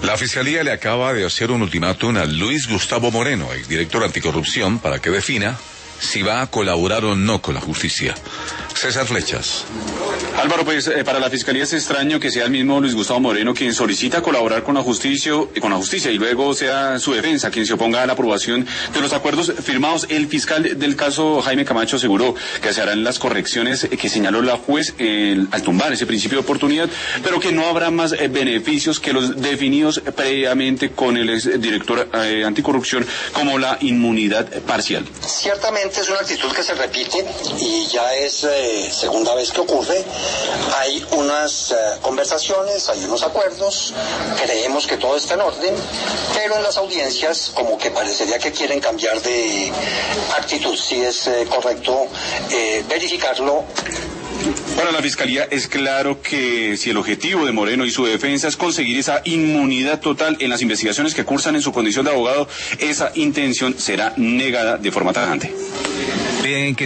La Fiscalía le acaba de hacer un ultimátum a Luis Gustavo Moreno, exdirector anticorrupción, para que defina si va a colaborar o no con la justicia. César Flechas. Álvaro, pues para la Fiscalía es extraño que sea el mismo Luis Gustavo Moreno quien solicita colaborar con la justicia y luego sea su defensa quien se oponga a la aprobación de los acuerdos firmados. El fiscal del caso, Jaime Camacho, aseguró que se harán las correcciones que señaló la juez al tumbar ese principio de oportunidad, pero que no habrá más beneficios que los definidos previamente con el director anticorrupción como la inmunidad parcial. Ciertamente es una actitud que se repite y ya es segunda vez que ocurre. Hay unas conversaciones, hay unos acuerdos, creemos que todo está en orden, pero en las audiencias como que parecería que quieren cambiar de actitud. Si es correcto verificarlo. Para la Fiscalía es claro que si el objetivo de Moreno y su defensa es conseguir esa inmunidad total en las investigaciones que cursan en su condición de abogado, esa intención será negada de forma tajante. Bien, que